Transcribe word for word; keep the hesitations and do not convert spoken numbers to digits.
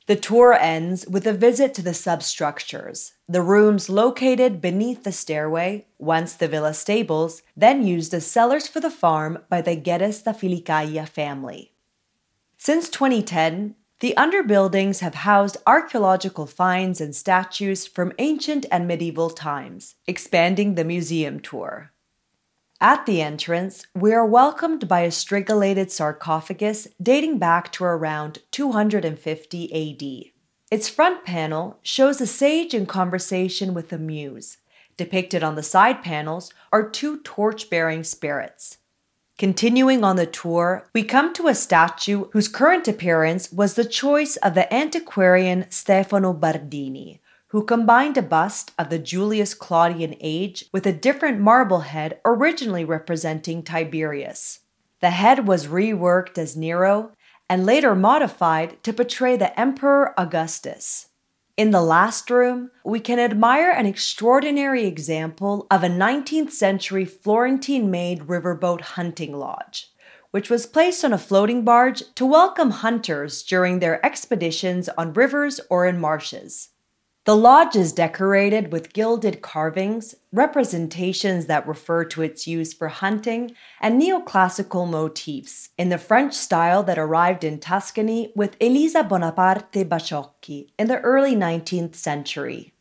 The tour ends with a visit to the substructures, the rooms located beneath the stairway, once the villa stables, then used as cellars for the farm by the Guedes da Filicaia family. Since twenty ten, the underbuildings have housed archaeological finds and statues from ancient and medieval times, expanding the museum tour. At the entrance, we are welcomed by a strigilated sarcophagus dating back to around two hundred fifty A D. Its front panel shows a sage in conversation with a muse. Depicted on the side panels are two torch-bearing spirits. Continuing on the tour, we come to a statue whose current appearance was the choice of the antiquarian Stefano Bardini, who combined a bust of the Julius Claudian age with a different marble head originally representing Tiberius. The head was reworked as Nero and later modified to portray the Emperor Augustus. In the last room, we can admire an extraordinary example of a nineteenth century Florentine-made riverboat hunting lodge, which was placed on a floating barge to welcome hunters during their expeditions on rivers or in marshes. The lodge is decorated with gilded carvings, representations that refer to its use for hunting, and neoclassical motifs in the French style that arrived in Tuscany with Elisa Bonaparte Bacciocchi in the early nineteenth century.